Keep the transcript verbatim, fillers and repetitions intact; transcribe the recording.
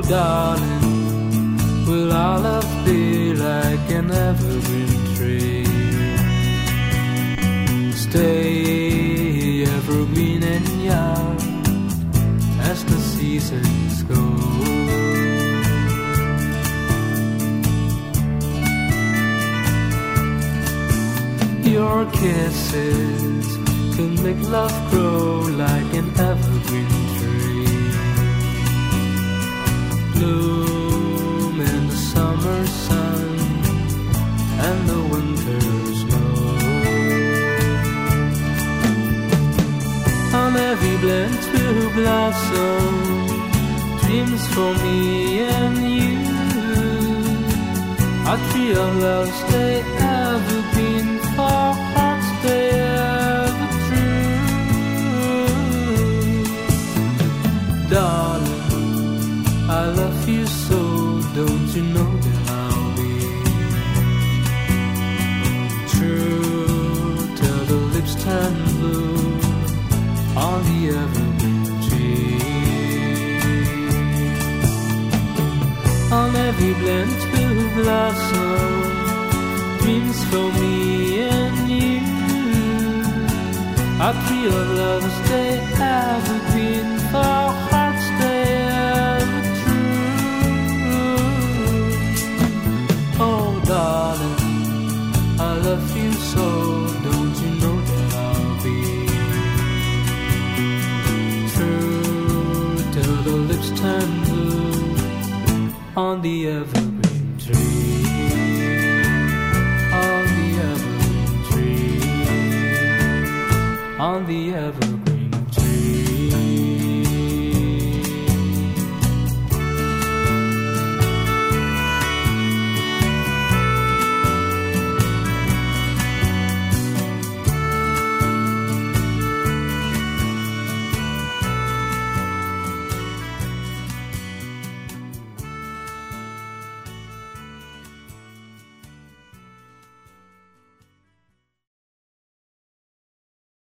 darling, will our love be like an evergreen tree? Stay evergreen and young as the seasons go. Your kisses can make love grow like an evergreen tree. Bloom in the summer sun and the winter snow. On every branch will blossom dreams for me and you. A tree of love stay evergreen for hearts stay ever true. Darling, I love you so, don't you know that I'll be true till the lips turn blue on the evergreen tree. On every branch will blossom dreams for me and you. A tree of love stay evergreen for hearts stay ever true. Oh darling, I love you so, don't you know that I'll be true till the lips turn blue on the evergreen tree. On the evergreen